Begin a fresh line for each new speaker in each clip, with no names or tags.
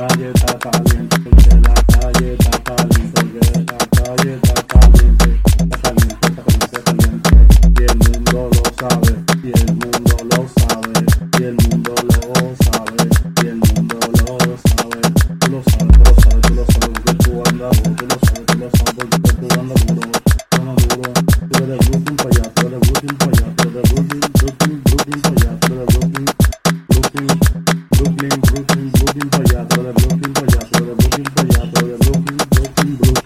calle está caliente, porque la calle está caliente, porque la calle está caliente, está caliente, está caliente, está caliente. Y el mundo lo sabe, y el mundo lo sabe, y el mundo lo sabe, y el mundo lo sabe. Tú lo sabes, tú lo sabes, tú lo sabes, porque tú andas duro, tú lo sabes, porque tú andas duro, duro. Tú eres de Brooklyn para allá, tú eres de Brooklyn para allá, tú eres de Brooklyn para allá, tú eres de Brooklyn para allá, tú eres de Brooklyn para allá, tú eres de Brooklyn para allá, tú eres de Brooklyn.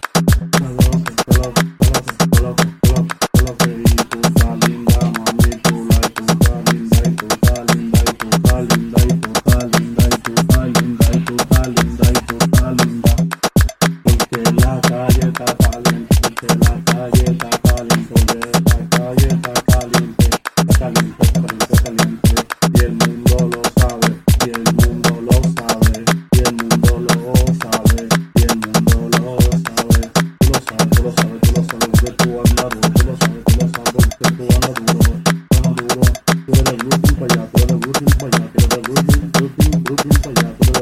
Y tú estás linda, mami, tú estás linda, y tú estás linda, y tú estás linda, y tú estás linda, y tú estás linda, y tú estás linda, y tú estás linda. Porque la calle está caliente, porque la calle está caliente, porque la calle está caliente, está caliente, está caliente, está caliente. Y el mundo lo sabe, y el mundo lo sabe, y el mundo lo sabe, y el mundo lo sabe. Tú lo sabes, tú lo sabes, tú lo sabes, porque tú andas duro, tú lo sabes, porque tú andas duro, duro. Tú eres de Brooklyn para allá, tú eres de Brooklyn para allá, tú eres de Brooklyn para allá, tú eres